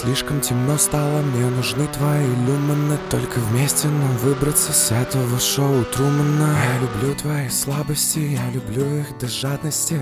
Слишком темно стало, мне нужны твои люмины. Только вместе нам выбраться с этого шоу Трумана. Я люблю твои слабости, я люблю их до жадности.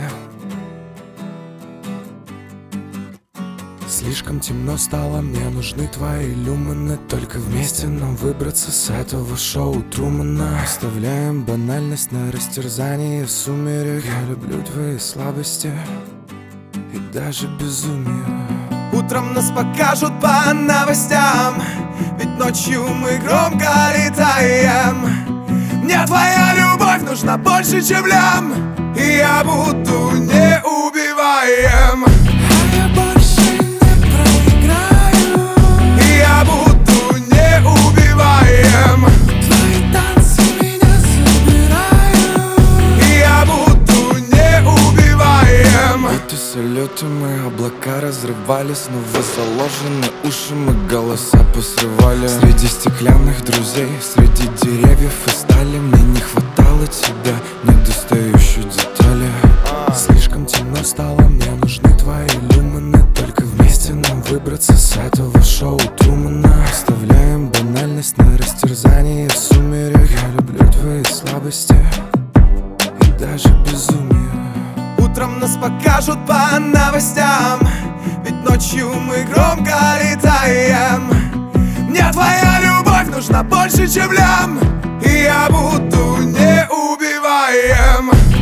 Слишком темно стало, мне нужны твои люмины. Только вместе нам выбраться с этого шоу Трумана. Оставляем банальность на растерзании в сумерек. Я люблю твои слабости и даже безумие. Утром нас покажут по новостям, ведь ночью мы громко летаем. Мне твоя любовь нужна больше, чем лям, и я буду неубиваем. Я больше не проиграю, И я буду неубиваем. твои танцы меня забирают. И я буду неубиваем. Будто салюты мы облака разрывали. Снова заложены уши, мы голоса посрывали. Среди стеклянных друзей, среди деревьев и стали. Мне не хватало тебя, недостающей детали. Слишком темно стало, мне нужны твои люмины. Только вместе нам выбраться с этого шоу Трумана. Оставляем банальность на растерзании в сумерек. Я люблю твои слабости и даже безумие. Утром нас покажут по новостям, ведь ночью мы громко летаем. Мне твоя любовь нужна больше, чем лям, и я буду неубиваем.